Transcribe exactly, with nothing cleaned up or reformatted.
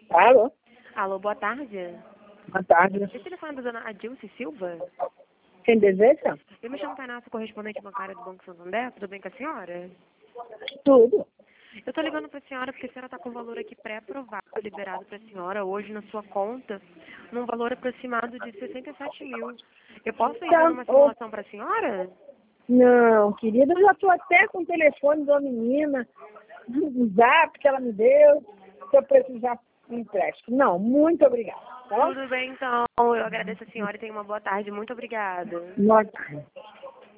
Alô? Alô, boa tarde. Boa tarde. Esse telefone da dona Adilce Silva? Quem deseja? Eu me chamo Tainá, correspondente bancária do Banco Santander. Tudo bem com a senhora? Tudo. Eu tô ligando pra senhora porque a senhora tá com o valor aqui pré-aprovado, liberado pra senhora hoje na sua conta, num valor aproximado de sessenta e sete mil. Eu posso ir Tá, dando uma ô. simulação pra senhora? Não, querida, eu já estou até com o telefone de uma menina, do zap que ela me deu, se eu precisar de empréstimo. Não, muito obrigada. Tá bom? Tudo bem, então. Eu agradeço a senhora e tenha uma boa tarde. Muito obrigada. Boa tarde.